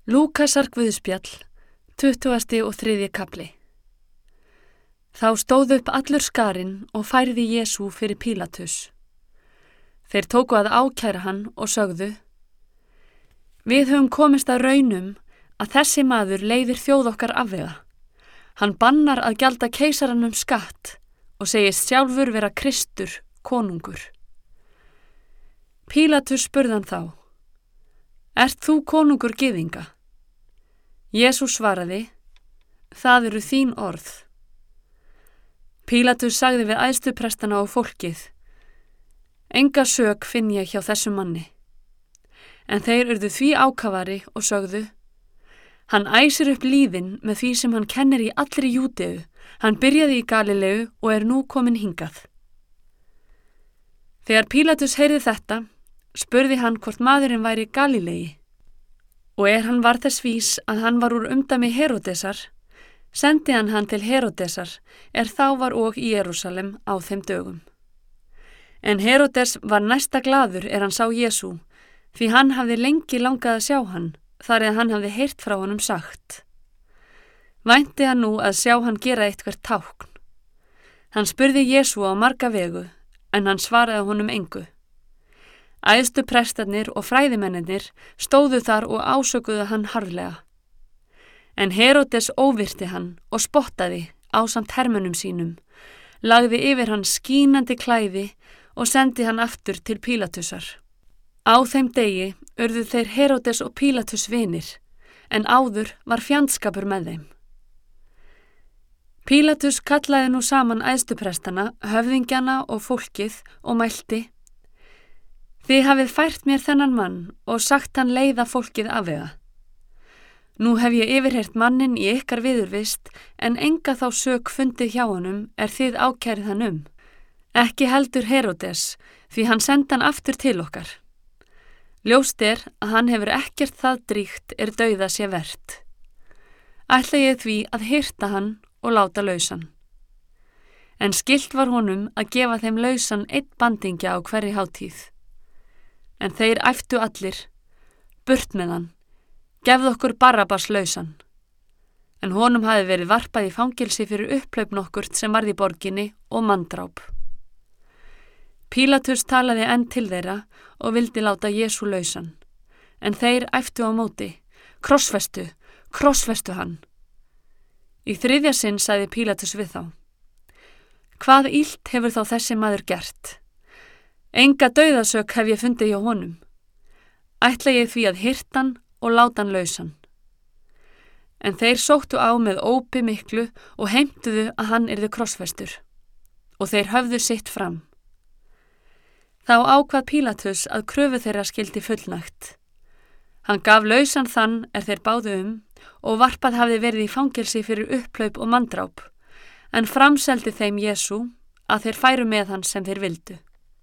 Lúkasar guðspjall, 23. kafli. Þá stóð upp allur skarinn og færði Jesú fyrir Pílatus. Þeir tóku að ákæra hann og sögðu: Við höfum komist að raunum að þessi maður leiðir þjóð okkar afvega. Hann bannar að gjalda keisaranum skatt og segist sjálfur vera Kristur, konungur. Pílatus spurði hann þá: Ert þú konungur gyðinga? Jesús svaraði: Það eru þín orð. Pílatus sagði við æðstuprestana og fólkið: Enga sök finn ég hjá þessum manni. En þeir urðu því ákafari og sögðu: Hann æsir upp lýðinn með því sem hann kennir í allri Júdeu. Hann byrjaði í Galileu og er nú kominn hingað. Þegar Pílatus heyrði þetta, spurði hann hvort maðurinn væri Galilei. Og hann var þess vís að hann var úr umdæmi Heródesar, sendi hann til Heródesar, þá var og í Jerúsalem á þeim dögum. En Heródes var næsta glaður hann sá Jesú, því hann hafði lengi langað að sjá hann, þar hann hafði heyrt frá honum sagt. Vænti hann nú að sjá hann gera eitthvert tákn. Hann spurði Jesú á marga vegu, en hann svaraði honum engu. Æðstu prestarnir og fræðimennirnir stóðu þar og ásökuðu hann harðlega. En Heródes óvirti hann og spottaði ásamt hermönnum sínum, lagði yfir hann skínandi klæði og sendi hann aftur til Pílatusar. Á þeim degi urðu þeir Heródes og Pílatus vinir, en áður var fjandskapur með þeim. Pílatus kallaði nú saman æðstuprestana, höfðingjana og fólkið og mælti: Þið hafið fært mér þennan mann og sagt hann leiða fólkið afvega. Nú hef ég yfirheyrt manninn í ykkar viðurvist, en enga þá sök fundið hjá honum þið ákærið hann Ekki heldur Heródes, því hann sendi hann aftur til okkar. Ljóst að hann hefur ekkert það drýgt dauða sé vert. Ætla ég því að hirta hann og láta lausan. En skylt var honum að gefa þeim lausan einn bandingja á hverri hátíð. En þeir æptu allir: Burt með hann, gefðu okkur Barabbas lausan. En honum hafði verið varpað í fangelsi fyrir upphlaup nokkurt sem varð í borginni og manndráp. Pílatus talaði enn til þeirra og vildi láta Jesú lausan. En þeir æptu á móti: Krossfestu, krossfestu hann. Í þriðja sinn sagði Pílatus við þá: Hvað illt hefur þá þessi maður gert? Enga dauðasök hef ég fundið hjá honum. Ætla ég því að hirta hann og láta hann lausan. En þeir sóttu á með ópi miklu og heimtuðu að hann yrði krossfestur. Og þeir höfðu sitt fram. Þá ákvað Pílatus að kröfu þeirra skildi fullnægt. Hann gaf lausan þann þeir báðu og varpað hafði verið í fangelsi fyrir upphlaup og manndráp, en framseldi þeim Jesú að þeir færu með hann sem þeir vildu.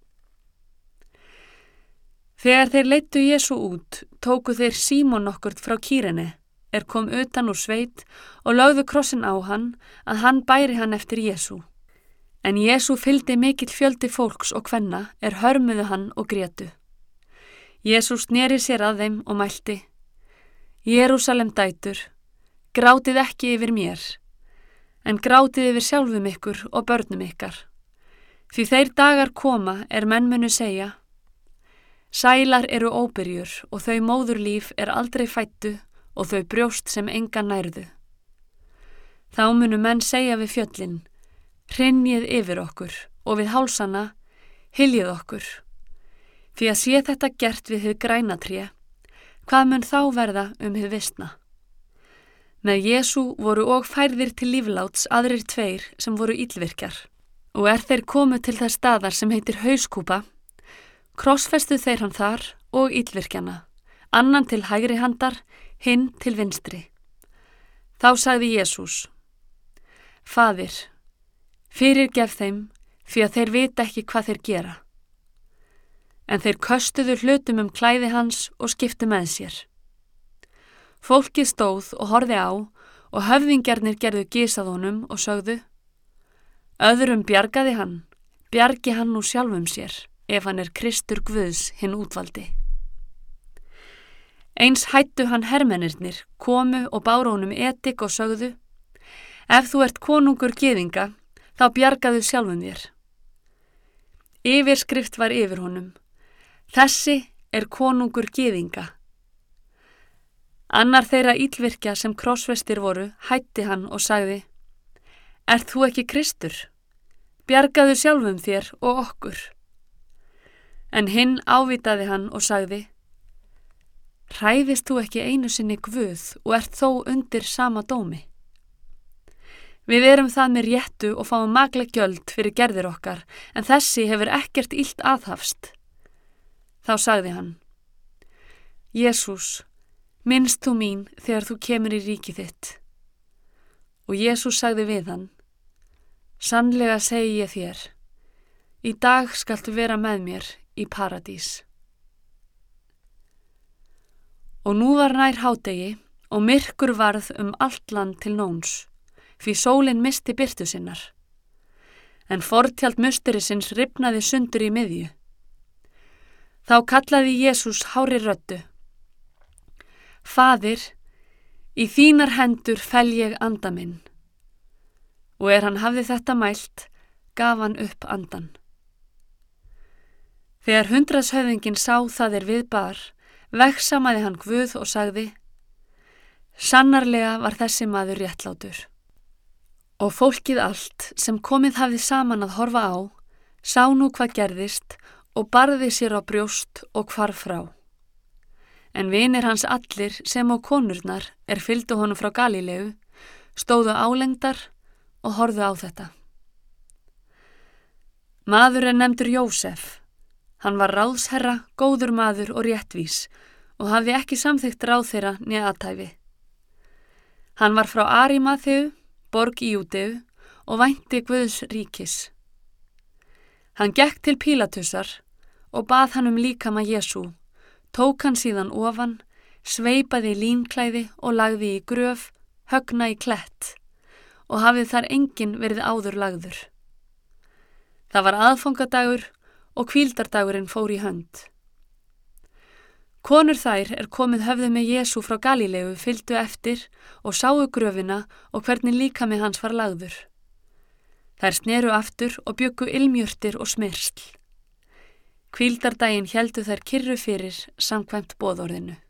Þegar þeir leiddu Jesú út, tóku þeir Símon nokkurt frá Kýrene, kom utan úr sveit og lögðu krossinn á hann, að hann bæri hann eftir Jesú. En Jesú fylgdi mikill fjöldi fólks og kvenna, hörmuðu hann og grétu. Jesú sneri sér að þeim og mælti: Jerúsalem dætur, grátið ekki yfir mér, en grátið yfir sjálfum ykkur og börnum ykkar. Því þeir dagar koma menn munu segja: Sælar eru óbyrjur og þau móðurlíf aldrei fæddu og þau brjóst sem enga nærðu. Þá munu menn segja við fjöllin: Hrynjið yfir okkur, og við hálsana: Hyljið okkur. Því að sé þetta gert við hið græna tré, hvað mun þá verða hið vistna? Með Jesú voru og færðir til lífláts aðrir tveir sem voru illvirkjar, og þeir komu til þess staðar sem heitir Hauskúpa, krossfestu þeir hann þar og illvirkjana, annan til hægri handar, hinn til vinstri. Þá sagði Jesús: Faðir, fyrirgef þeim, því að þeir vita ekki hvað þeir gera. En þeir köstuðu hlutum klæði hans og skiptu með sér. Fólkið stóð og horfði á, og höfðingjarnir gerðu gys að honum og sögðu: Öðrum bjargaði hann, bjargi hann nú sjálfum sér, ef hann Kristur Guðs hinn útvaldi. Eins hættu hann hermennirnir, komu og báru honum edik og sögðu: Ef þú ert konungur gyðinga, þá bjargaðu sjálfum þér. Yfirskrift var yfir honum: Þessi er konungur gyðinga. Annar þeirra illvirkja sem krossfestir voru hætti hann og sagði: Ert þú ekki Kristur? Bjargaðu sjálfum þér og okkur. En hinn ávítaði hann og sagði: Hræðist þú ekki einu sinni Guð og ert þó undir sama dómi? Við erum það með réttu og fáum makleg gjöld fyrir gerðir okkar, en þessi hefur ekkert illt aðhafst. Þá sagði hann: Jesús, minnst þú mín þegar þú kemur í ríki þitt. Og Jesús sagði við hann: Sannlega segi ég þér, í dag skaltu vera með mér í paradís. Og nú var nær hádegi og myrkur varð allt land til nóns, því sólin missti birtu sinnar. En fortjald musterisins rifnaði sundur í miðju. Þá kallaði Jesús hárri röddu: Faðir, í þínar hendur fel ég anda minn. Og hann hafði þetta mælt, gaf hann upp andan. Þegar hundraðshöfðinginn sá það við bar, vegsamaði hann Guð og sagði: Sannarlega var þessi maður réttlátur. Og fólkið allt sem komið hafði saman að horfa á, sá nú hvað gerðist og barði sér á brjóst og hvarf frá. En vinir hans allir sem á konurnar fylgdu honum frá Galíleu, stóðu álengdar og horfðu á þetta. Maður nefndur Jósef. Hann var ráðsherra, góður maður og réttvís og hafði ekki samþykkt ráð þeirra né athæfi. Hann var frá Arimaþeu, borg í Júdeu, og vænti Guðs ríkis. Hann gekk til Pílatusar og bað hann líkama Jesú, tók hann síðan ofan, sveipaði línklæði og lagði í gröf, högna í klett, og hafði þar enginn verið áður lagður. Það var aðfangadagur og hvíldardagurinn fór í hönd. Konur þær komið höfðu með Jesú frá Galíleu fylgdu eftir og sáu gröfina og hvernig líkami hans var lagður. Þær sneru aftur og bjuggu ilmjurtir og smyrsl. Hvíldardaginn héldu þær kyrru fyrir samkvæmt boðorðinu.